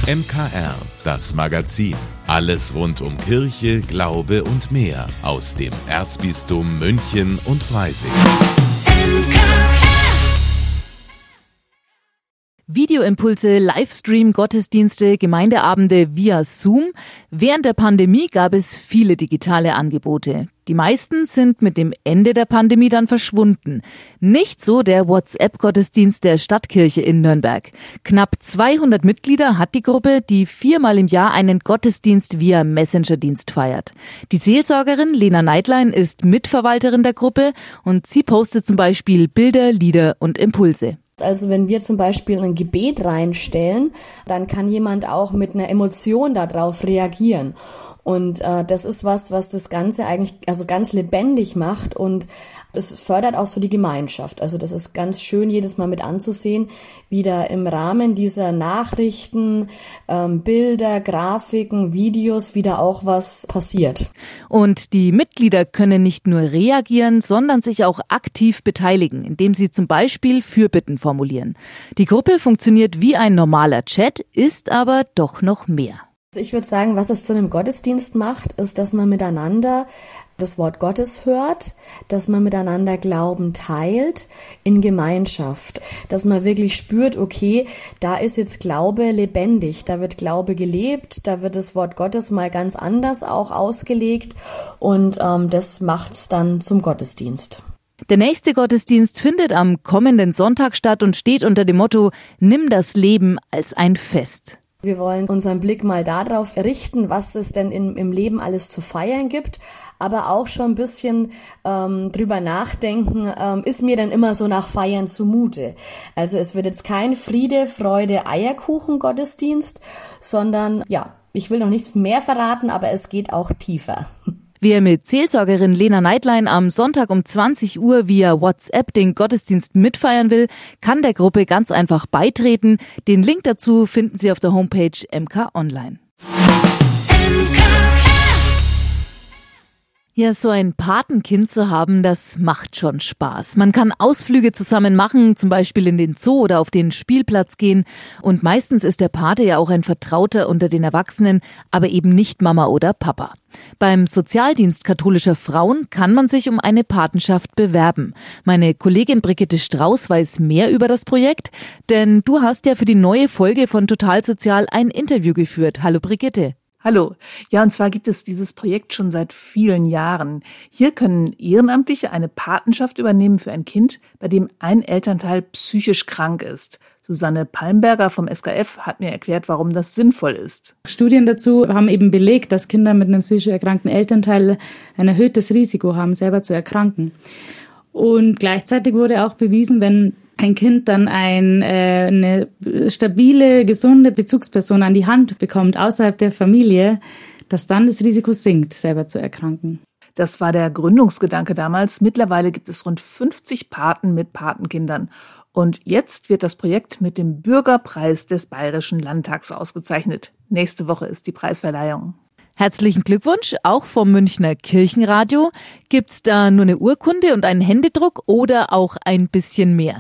MKR, das Magazin. Alles rund um Kirche, Glaube und mehr aus dem Erzbistum München und Freising. Videoimpulse, Livestream, Gottesdienste, Gemeindeabende via Zoom. Während der Pandemie gab es viele digitale Angebote. Die meisten sind mit dem Ende der Pandemie dann verschwunden. Nicht so der WhatsApp-Gottesdienst der Stadtkirche in Nürnberg. Knapp 200 Mitglieder hat die Gruppe, die 4-mal im Jahr einen Gottesdienst via Messenger-Dienst feiert. Die Seelsorgerin Lena Neidlein ist Mitverwalterin der Gruppe und sie postet zum Beispiel Bilder, Lieder und Impulse. Also wenn wir zum Beispiel ein Gebet reinstellen, dann kann jemand auch mit einer Emotion darauf reagieren. Und das ist was das Ganze eigentlich ganz lebendig macht und das fördert auch so die Gemeinschaft. Also das ist ganz schön, jedes Mal mit anzusehen, wie da im Rahmen dieser Nachrichten, Bilder, Grafiken, Videos wieder auch was passiert. Und die Mitglieder können nicht nur reagieren, sondern sich auch aktiv beteiligen, indem sie zum Beispiel Fürbitten formulieren. Die Gruppe funktioniert wie ein normaler Chat, ist aber doch noch mehr. Ich würde sagen, was es zu einem Gottesdienst macht, ist, dass man miteinander das Wort Gottes hört, dass man miteinander Glauben teilt in Gemeinschaft, dass man wirklich spürt, okay, da ist jetzt Glaube lebendig, da wird Glaube gelebt, da wird das Wort Gottes mal ganz anders auch ausgelegt und das macht's dann zum Gottesdienst. Der nächste Gottesdienst findet am kommenden Sonntag statt und steht unter dem Motto: Nimm das Leben als ein Fest. Wir wollen unseren Blick mal darauf richten, was es denn im Leben alles zu feiern gibt, aber auch schon ein bisschen drüber nachdenken, ist mir denn immer so nach Feiern zumute? Also es wird jetzt kein Friede, Freude, Eierkuchen-Gottesdienst, sondern ich will noch nichts mehr verraten, aber es geht auch tiefer. Wer mit Seelsorgerin Lena Neidlein am Sonntag um 20 Uhr via WhatsApp den Gottesdienst mitfeiern will, kann der Gruppe ganz einfach beitreten. Den Link dazu finden Sie auf der Homepage MK Online. Ja, so ein Patenkind zu haben, das macht schon Spaß. Man kann Ausflüge zusammen machen, zum Beispiel in den Zoo oder auf den Spielplatz gehen. Und meistens ist der Pate ja auch ein Vertrauter unter den Erwachsenen, aber eben nicht Mama oder Papa. Beim Sozialdienst katholischer Frauen kann man sich um eine Patenschaft bewerben. Meine Kollegin Brigitte Strauß weiß mehr über das Projekt, denn du hast ja für die neue Folge von Total Sozial ein Interview geführt. Hallo Brigitte. Hallo. Ja, und zwar gibt es dieses Projekt schon seit vielen Jahren. Hier können Ehrenamtliche eine Patenschaft übernehmen für ein Kind, bei dem ein Elternteil psychisch krank ist. Susanne Palmberger vom SKF hat mir erklärt, warum das sinnvoll ist. Studien dazu haben eben belegt, dass Kinder mit einem psychisch erkrankten Elternteil ein erhöhtes Risiko haben, selber zu erkranken. Und gleichzeitig wurde auch bewiesen, wenn ein Kind dann eine stabile, gesunde Bezugsperson an die Hand bekommt, außerhalb der Familie, dass dann das Risiko sinkt, selber zu erkranken. Das war der Gründungsgedanke damals. Mittlerweile gibt es rund 50 Paten mit Patenkindern. Und jetzt wird das Projekt mit dem Bürgerpreis des Bayerischen Landtags ausgezeichnet. Nächste Woche ist die Preisverleihung. Herzlichen Glückwunsch, auch vom Münchner Kirchenradio. Gibt's da nur eine Urkunde und einen Händedruck oder auch ein bisschen mehr?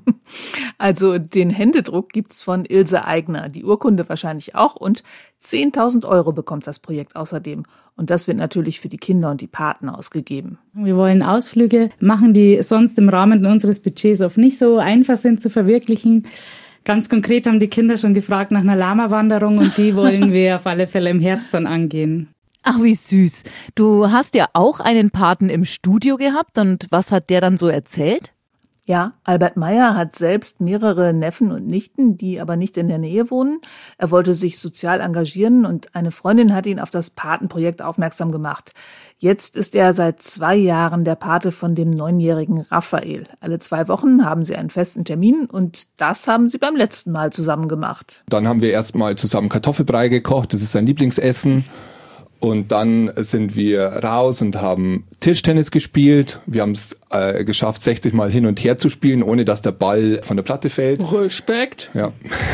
Also den Händedruck gibt's von Ilse Aigner, die Urkunde wahrscheinlich auch und 10.000 € bekommt das Projekt außerdem. Und das wird natürlich für die Kinder und die Paten ausgegeben. Wir wollen Ausflüge machen, die sonst im Rahmen unseres Budgets oft nicht so einfach sind zu verwirklichen. Ganz konkret haben die Kinder schon gefragt nach einer Lama-Wanderung und die wollen wir auf alle Fälle im Herbst dann angehen. Ach, wie süß. Du hast ja auch einen Paten im Studio gehabt und was hat der dann so erzählt? Ja, Albert Meyer hat selbst mehrere Neffen und Nichten, die aber nicht in der Nähe wohnen. Er wollte sich sozial engagieren und eine Freundin hat ihn auf das Patenprojekt aufmerksam gemacht. Jetzt ist er seit 2 Jahren der Pate von dem 9-jährigen Raphael. Alle 2 Wochen haben sie einen festen Termin und das haben sie beim letzten Mal zusammen gemacht. Dann haben wir erstmal zusammen Kartoffelbrei gekocht, das ist sein Lieblingsessen. Und dann sind wir raus und haben Tischtennis gespielt. Wir haben es geschafft, 60 Mal hin und her zu spielen, ohne dass der Ball von der Platte fällt. Respekt. Ja.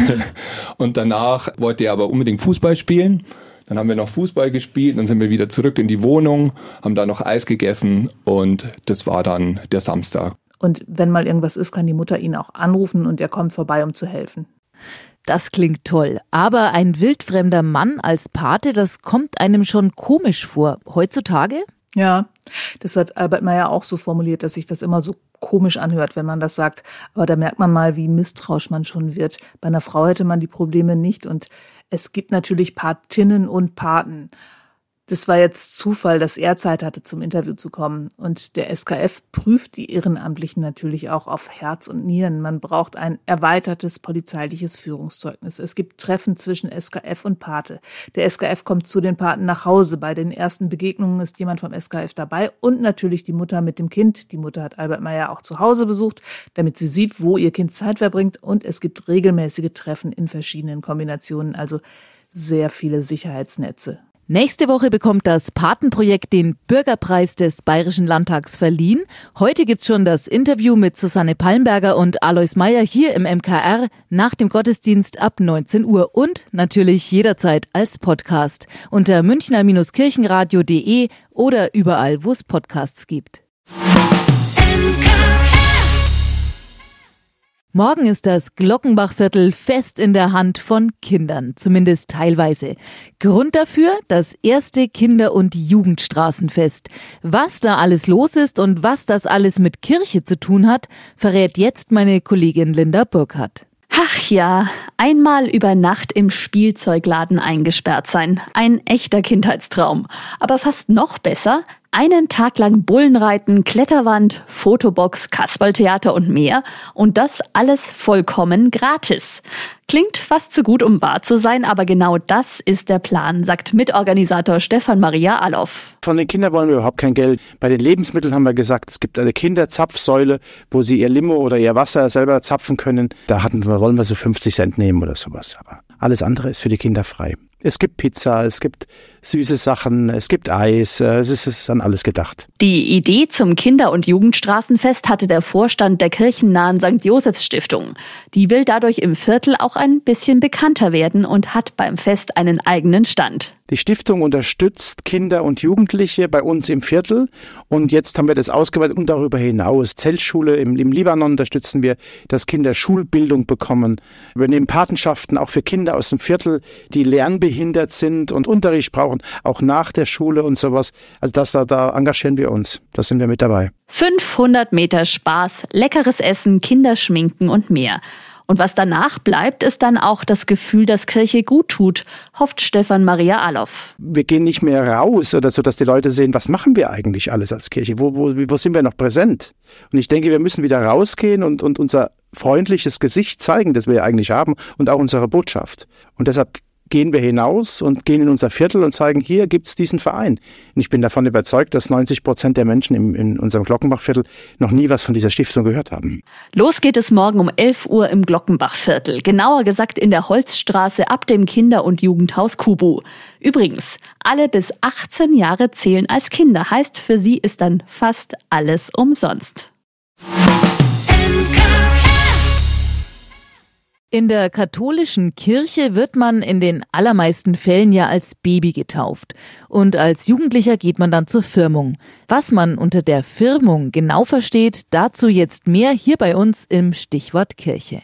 Und danach wollte er aber unbedingt Fußball spielen. Dann haben wir noch Fußball gespielt, dann sind wir wieder zurück in die Wohnung, haben da noch Eis gegessen und das war dann der Samstag. Und wenn mal irgendwas ist, kann die Mutter ihn auch anrufen und er kommt vorbei, um zu helfen. Das klingt toll. Aber ein wildfremder Mann als Pate, das kommt einem schon komisch vor. Heutzutage? Ja, das hat Albert Meyer auch so formuliert, dass sich das immer so komisch anhört, wenn man das sagt. Aber da merkt man mal, wie misstrauisch man schon wird. Bei einer Frau hätte man die Probleme nicht. Und es gibt natürlich Patinnen und Paten. Das war jetzt Zufall, dass er Zeit hatte, zum Interview zu kommen. Und der SKF prüft die Ehrenamtlichen natürlich auch auf Herz und Nieren. Man braucht ein erweitertes polizeiliches Führungszeugnis. Es gibt Treffen zwischen SKF und Pate. Der SKF kommt zu den Paten nach Hause. Bei den ersten Begegnungen ist jemand vom SKF dabei und natürlich die Mutter mit dem Kind. Die Mutter hat Albert Meyer auch zu Hause besucht, damit sie sieht, wo ihr Kind Zeit verbringt. Und es gibt regelmäßige Treffen in verschiedenen Kombinationen, also sehr viele Sicherheitsnetze. Nächste Woche bekommt das Patenprojekt den Bürgerpreis des Bayerischen Landtags verliehen. Heute gibt's schon das Interview mit Susanne Palmberger und Alois Meyer hier im MKR nach dem Gottesdienst ab 19 Uhr und natürlich jederzeit als Podcast unter münchner-kirchenradio.de oder überall, wo es Podcasts gibt. Morgen ist das Glockenbachviertel fest in der Hand von Kindern, zumindest teilweise. Grund dafür das erste Kinder- und Jugendstraßenfest. Was da alles los ist und was das alles mit Kirche zu tun hat, verrät jetzt meine Kollegin Linda Burkhardt. Ach ja, einmal über Nacht im Spielzeugladen eingesperrt sein. Ein echter Kindheitstraum. Aber fast noch besser, einen Tag lang Bullenreiten, Kletterwand, Fotobox, Kasperltheater und mehr. Und das alles vollkommen gratis. Klingt fast zu gut, um wahr zu sein, aber genau das ist der Plan, sagt Mitorganisator Stefan Maria Alloff. Von den Kindern wollen wir überhaupt kein Geld. Bei den Lebensmitteln haben wir gesagt, es gibt eine Kinderzapfsäule, wo sie ihr Limo oder ihr Wasser selber zapfen können. Da wollen wir so 50 Cent nehmen oder sowas. Aber alles andere ist für die Kinder frei. Es gibt Pizza, es gibt süße Sachen, es gibt Eis, es ist an alles gedacht. Die Idee zum Kinder- und Jugendstraßenfest hatte der Vorstand der kirchennahen St. Josephs Stiftung. Die will dadurch im Viertel auch ein bisschen bekannter werden und hat beim Fest einen eigenen Stand. Die Stiftung unterstützt Kinder und Jugendliche bei uns im Viertel und jetzt haben wir das ausgeweitet und darüber hinaus. Zeltschule im Libanon unterstützen wir, dass Kinder Schulbildung bekommen. Wir nehmen Patenschaften auch für Kinder aus dem Viertel, die lernbehindert sind und Unterricht brauchen, auch nach der Schule und sowas. Also da engagieren wir uns, da sind wir mit dabei. 500 Meter Spaß, leckeres Essen, Kinderschminken und mehr. Und was danach bleibt, ist dann auch das Gefühl, dass Kirche gut tut, hofft Stefan Maria Alloff. Wir gehen nicht mehr raus oder so, dass die Leute sehen, was machen wir eigentlich alles als Kirche? Wo sind wir noch präsent? Und ich denke, wir müssen wieder rausgehen und unser freundliches Gesicht zeigen, das wir eigentlich haben und auch unsere Botschaft. Und deshalb gehen wir hinaus und gehen in unser Viertel und zeigen, hier gibt's diesen Verein. Und ich bin davon überzeugt, dass 90% der Menschen in unserem Glockenbachviertel noch nie was von dieser Stiftung gehört haben. Los geht es morgen um 11 Uhr im Glockenbachviertel. Genauer gesagt in der Holzstraße ab dem Kinder- und Jugendhaus Kubu. Übrigens, alle bis 18 Jahre zählen als Kinder. Heißt, für sie ist dann fast alles umsonst. In der katholischen Kirche wird man in den allermeisten Fällen ja als Baby getauft. Und als Jugendlicher geht man dann zur Firmung. Was man unter der Firmung genau versteht, dazu jetzt mehr hier bei uns im Stichwort Kirche.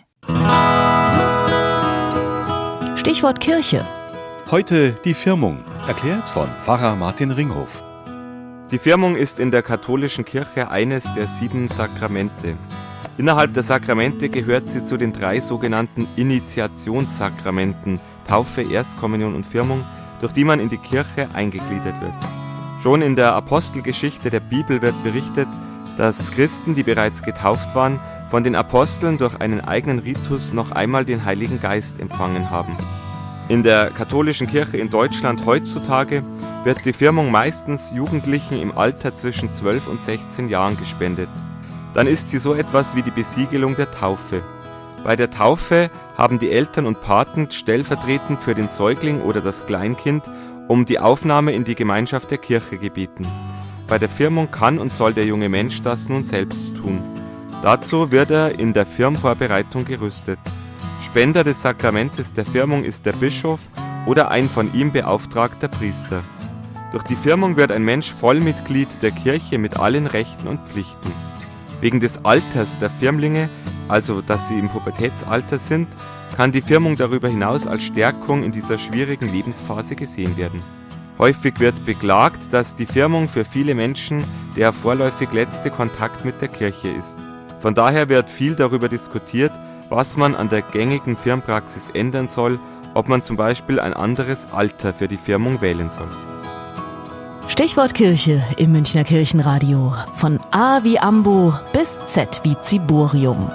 Stichwort Kirche. Heute die Firmung, erklärt von Pfarrer Martin Ringhof. Die Firmung ist in der katholischen Kirche eines der 7 Sakramente. Innerhalb der Sakramente gehört sie zu den 3 sogenannten Initiationssakramenten, Taufe, Erstkommunion und Firmung, durch die man in die Kirche eingegliedert wird. Schon in der Apostelgeschichte der Bibel wird berichtet, dass Christen, die bereits getauft waren, von den Aposteln durch einen eigenen Ritus noch einmal den Heiligen Geist empfangen haben. In der katholischen Kirche in Deutschland heutzutage wird die Firmung meistens Jugendlichen im Alter zwischen 12 und 16 Jahren gespendet. Dann ist sie so etwas wie die Besiegelung der Taufe. Bei der Taufe haben die Eltern und Paten stellvertretend für den Säugling oder das Kleinkind um die Aufnahme in die Gemeinschaft der Kirche gebeten. Bei der Firmung kann und soll der junge Mensch das nun selbst tun. Dazu wird er in der Firmvorbereitung gerüstet. Spender des Sakramentes der Firmung ist der Bischof oder ein von ihm beauftragter Priester. Durch die Firmung wird ein Mensch Vollmitglied der Kirche mit allen Rechten und Pflichten. Wegen des Alters der Firmlinge, also dass sie im Pubertätsalter sind, kann die Firmung darüber hinaus als Stärkung in dieser schwierigen Lebensphase gesehen werden. Häufig wird beklagt, dass die Firmung für viele Menschen der vorläufig letzte Kontakt mit der Kirche ist. Von daher wird viel darüber diskutiert, was man an der gängigen Firmpraxis ändern soll, ob man zum Beispiel ein anderes Alter für die Firmung wählen soll. Stichwort Kirche im Münchner Kirchenradio. Von A wie Ambo bis Z wie Ziborium.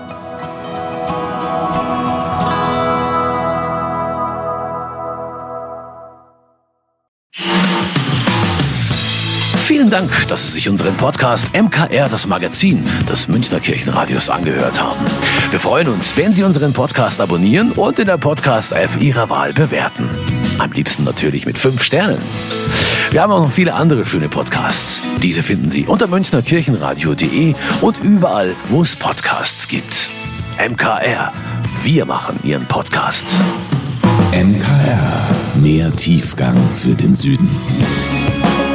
Vielen Dank, dass Sie sich unseren Podcast MKR, das Magazin des Münchner Kirchenradios, angehört haben. Wir freuen uns, wenn Sie unseren Podcast abonnieren und in der Podcast-App Ihrer Wahl bewerten. Am liebsten natürlich mit 5 Sternen. Wir haben auch noch viele andere schöne Podcasts. Diese finden Sie unter münchnerkirchenradio.de und überall, wo es Podcasts gibt. MKR, wir machen Ihren Podcast. MKR, mehr Tiefgang für den Süden.